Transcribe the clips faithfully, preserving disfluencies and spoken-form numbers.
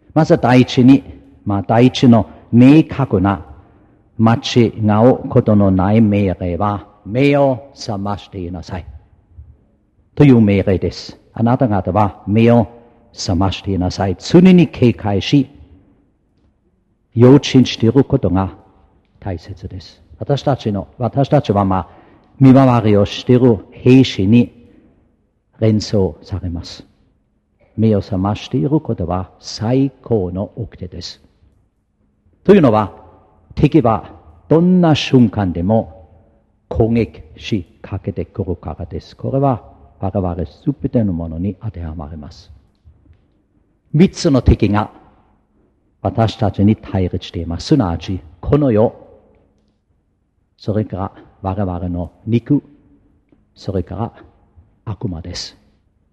まず第一に、まあ第一の明確な間違うことのない命令は、目を覚ましていなさい。という命令です。あなた方は目を覚ましていなさい。常に警戒し、要注意していることが大切です。私たちの、私たちはまあ、見回りをしている兵士に連想されます。目を覚ましていることは最高の掟です。というのは、敵はどんな瞬間でも攻撃しかけてくるからです。これは我々すべてのものに当てはまります。三つの敵が私たちに対立しています。すなわち、この世、それから我々の肉、それから悪魔です。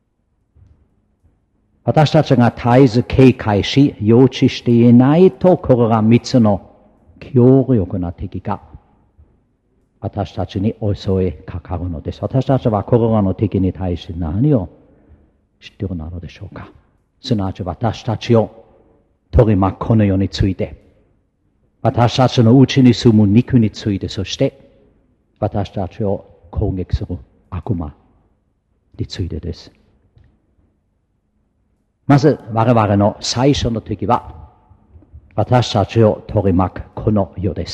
私たちが絶えず警戒し、予知していないと、これが三つの強力な敵が私たちに襲いかかるのです。私たちはこれらの敵に対して何を知っているのでしょうか。すなわち私たちを取り巻くこの世について、私たちのうちに住む肉について、そして私たちを攻撃する悪魔についてです。まず我々の最初の敵は私たちを取り巻くこの世です。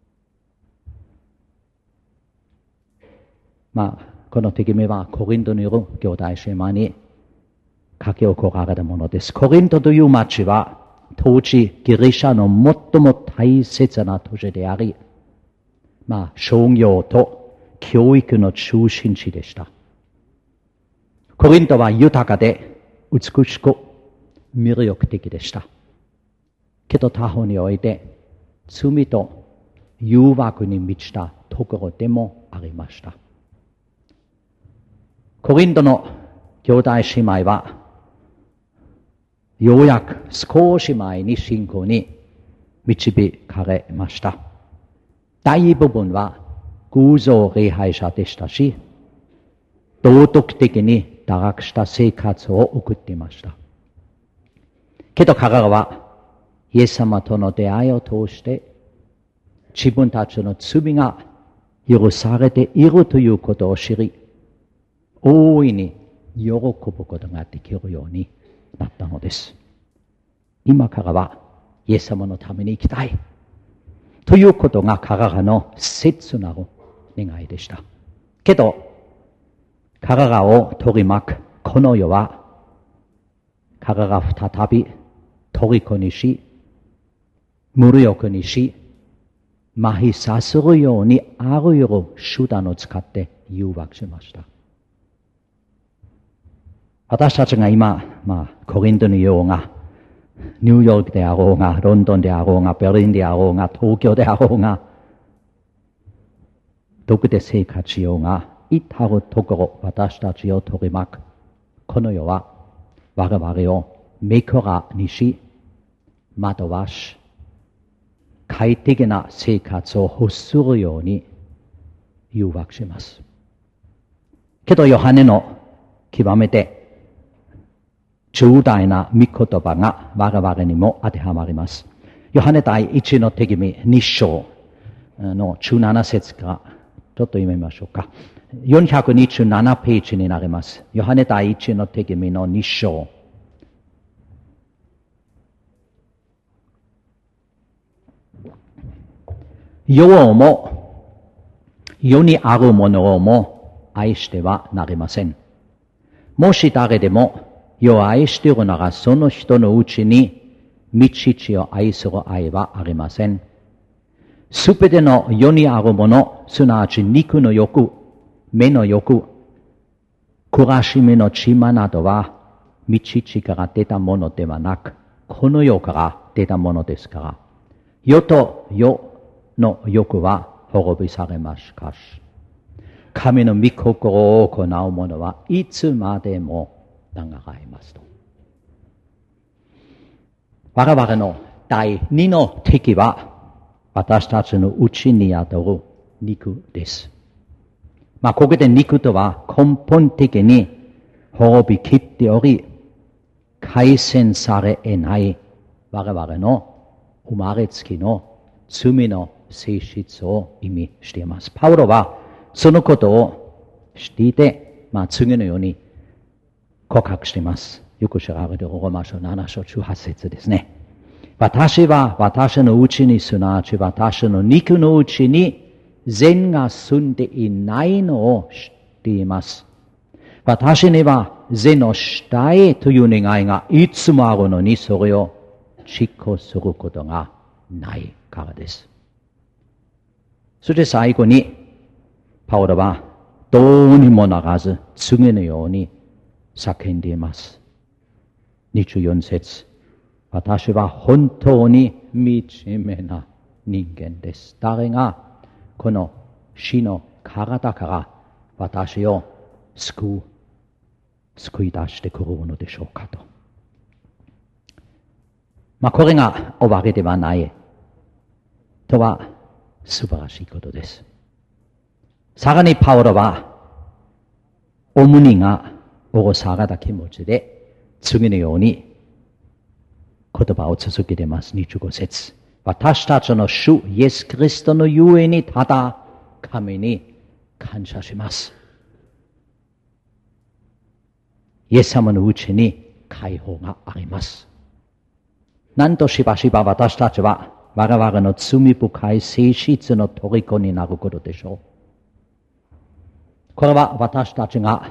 まあ、この敵目はコリントにいる兄弟姉妹に書き起こられたものです。コリントという町は当時ギリシャの最も大切な都市であり、まあ商業と教育の中心地でした。コリントは豊かで美しく魅力的でした。けど他方において罪と誘惑に満ちたところでもありました。コリントの兄弟姉妹はようやく少し前に信仰に導かれました。大部分は偶像礼拝者でしたし、道徳的に堕落した生活を送っていました。けど彼らはイエス様との出会いを通して自分たちの罪が許されているということを知り、大いに喜ぶことができるようになったのです。今からはイエス様のために生きたいということが彼らの切なる願いでした。けど彼らを取り巻くこの世は彼ら再び虜にし、無力にし、麻痺させるようにあらゆる手段を使って誘惑しました。私たちが今、まあ、コリントにいようが、ニューヨークであろうが、ロンドンであろうが、ベルリンであろうが、東京であろうが、どこで生活しようが、至るところ私たちを取り巻くこの世は我々を目からにし、惑わし、快適な生活を欲するように誘惑します。けどヨハネの極めて重大な御言葉が我々にも当てはまります。ヨハネ第一の手紙に章のじゅうなな節からちょっと読みましょうか。よんひゃくにじゅうななページになります。ヨハネ第一の手紙のに章。世をも世にあるものをも愛してはなりません。もし誰でも世を愛しているなら、その人のうちに御父を愛する愛はありません。すべての世にあるもの、すなわち肉の欲、目の欲、暮らし目の血まなどは、御父から出たものではなく、この世から出たものですから、世と世の欲は滅び去れますしかし、神の御心を行う者はいつまでも長いますと。我々の第二の敵は、私たちのうちにある肉です。まあ、ここで肉とは根本的に滅びきっており、改善され得ない我々の生まれつきの罪の性質を意味しています。パウロはそのことを知っていて、まあ次のように告白しています。よく知られるローマ書なな章じゅうはち節ですね。私は私のうちに、すなわち私の肉のうちに善が住んでいないのを知っています。私には善をしたいという願いがいつもあるのに、それを実行することがないからです。そして最後にパウロはどうにもならず次のように叫んでいます。にじゅうよん節。私は本当に惨めな人間です。誰がこの死の体から私を救う、救い出してくるのでしょうかと。まあこれが終わりではないとは素晴らしいことです。さらにパウロは重荷が下ろされた気持ちで次のように言葉を続けています。にじゅうご節。私たちの主イエス・キリストのゆえにただ神に感謝します。イエス様のうちに解放があります。なんとしばしば私たちは我々の罪深い性質の虜になることでしょう。これは私たちが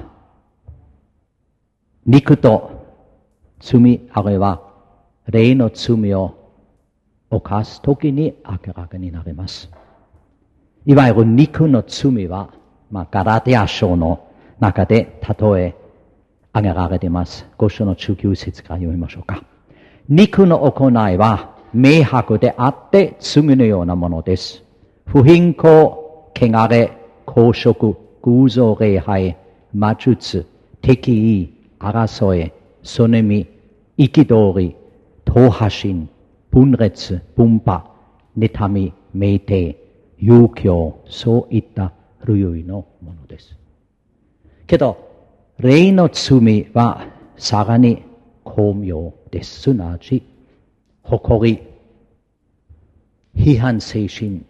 肉と罪あるいは霊の罪を犯すときに明らかになります。いわゆる肉の罪は、まあ、ガラテヤ書の中で例え挙げられています。ご章のじゅうきゅう節から読みましょうか。肉の行いは明白であって罪のようなものです。不貧困、汚れ、公職、偶像礼拝、魔術、敵意、争い、そねみ、憤り、党派心、分裂、分派、妬み、酩酊、遊興、そういった類のものです。けど、霊の罪はさらに巧妙です。すなわち、誇り、批判精神、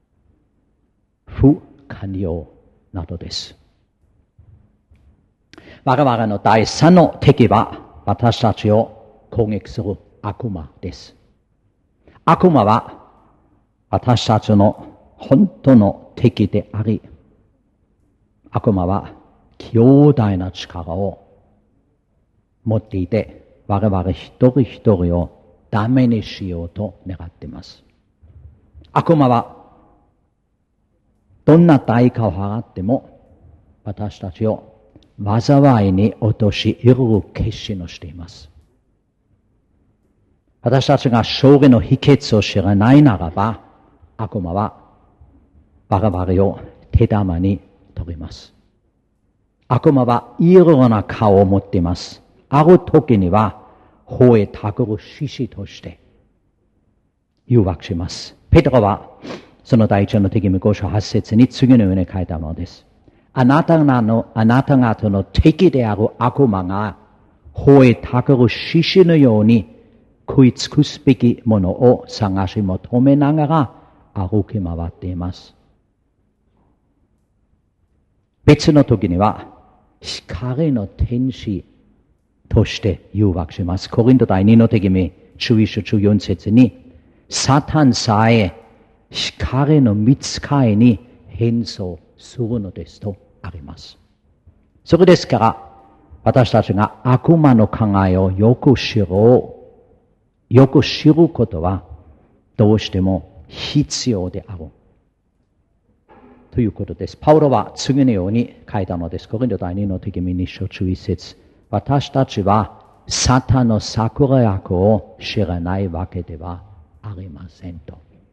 不寛容などです。我々の第三の敵は私たちを攻撃する悪魔です。悪魔は私たちの本当の敵であり、悪魔は強大な力を持っていて、我々一人一人をダメにしようと願っています。悪魔はどんな代価を払っても私たちを災いに陥れる決心をしています。私たちが勝利の秘訣を知らないならば、悪魔は我々を手玉に取ります。悪魔はいろいろな顔を持っています。ある時には吠えたぐる獅子として誘惑します。ペテロはその第一の手紙ご章はち節に次のように書いたものです。あなた方の、あなた方の敵である悪魔が吠えたぐる獅子のように食い尽くすべきものを探し求めながら歩き回っています。別の時には光の天使として誘惑します。コリント第二の手紙じゅういち章じゅうよん節にサタンさえ光の御使いに変装するのですとあります。それですから私たちが悪魔の考えをよく知ろう、よく知ることはどうしても必要であるということです。パウロは次のように書いたのです。コリント第二の手紙に章じゅういち節。私たちはサタンの策略を知らないわけではありませんと。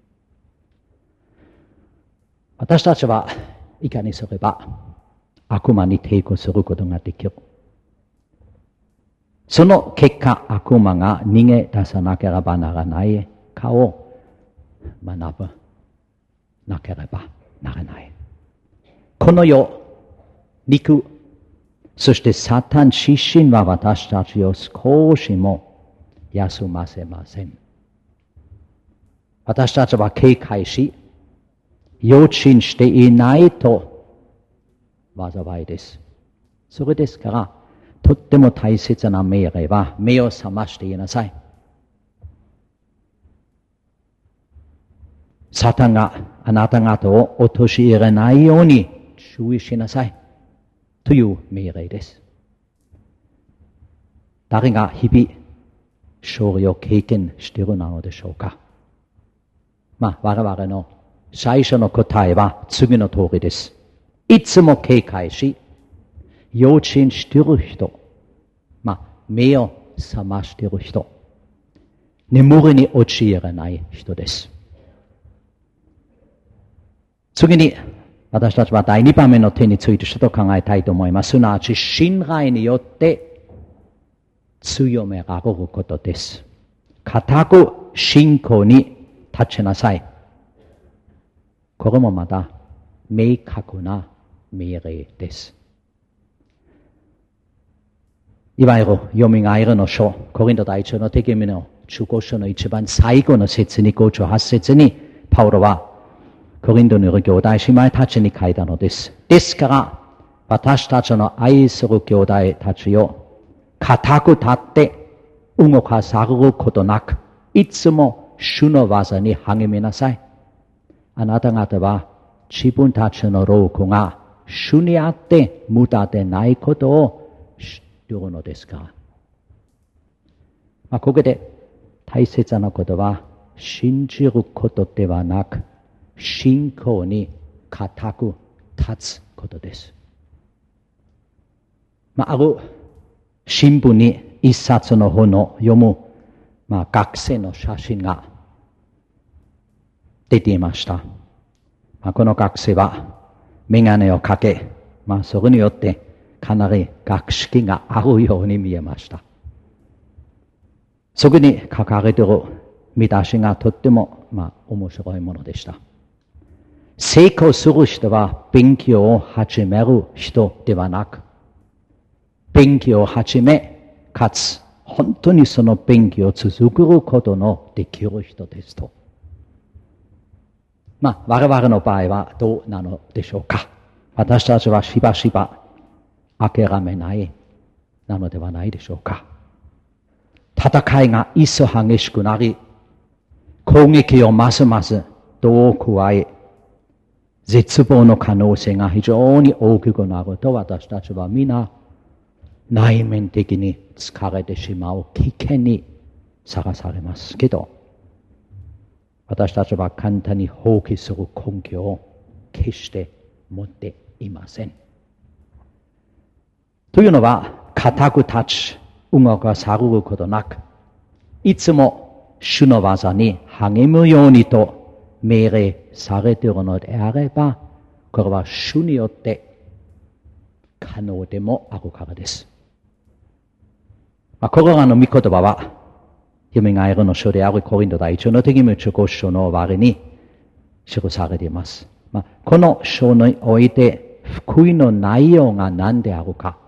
私たちはいかにすれば悪魔に抵抗することができる。その結果、悪魔が逃げ出さなければならないかを学ぶなければならない。この世、肉、そしてサタン自身は私たちを少しも休ませません。 私たちは警戒し、用心していないと災いです。それですから、とっても大切な命令は、目を覚ましていなさい。サタンがあなた方を陥れないように注意しなさい。という命令です。誰が日々勝利を経験しているのでしょうか。まあ、我々の最初の答えは次の通りです。いつも警戒し、用心している人、まあ、目を覚ましている人、眠りに陥らない人です。次に、私たちは第二番目の点についてちょっと考えたいと思います。すなわち、信頼によって強められることです。固く信仰に立ちなさい。これもまた明確な命令です。いわゆるよみがえりの書、コリント第一の手紙の中古書の一番最後の節にごじゅうはち節に、パウロはコリントにいる兄弟姉妹たちに書いたのです。ですから、私たちの愛する兄弟たちよ、固く立って動かされることなく、いつも主の技に励みなさい。あなた方は自分たちの労苦が主にあって無駄でないことを知っているのですから。まあ、ここで大切なことは、信じることではなく、信仰に固く立つことです。まあ、ある新聞に一冊の本を読む、まあ、学生の写真が出ていました。まあ、この学生はメガネをかけ、まあ、それによってかなり学識があるように見えました。そこに書かれている見出しがとっても、まあ、面白いものでした。成功する人は勉強を始める人ではなく、勉強を始め、かつ本当にその勉強を続けることのできる人ですと。まあ、我々の場合はどうなのでしょうか。私たちはしばしば諦めないなのではないでしょうか。戦いが一層激しくなり、攻撃をますます度を加え、絶望の可能性が非常に大きくなると、私たちは皆内面的に疲れてしまう危険にさらされますけど、私たちは簡単に放棄する根拠を決して持っていません。というのは、固く立ち、動かされることなく、いつも主の技に励むようにと命令されているのであれば、これは主によって可能でもあるからです。まあ、これらの御言葉は、よみがえりの書であるコリント第一の手紙中古書の終わりに記されています。まあ、この書において福音の内容が何であるか、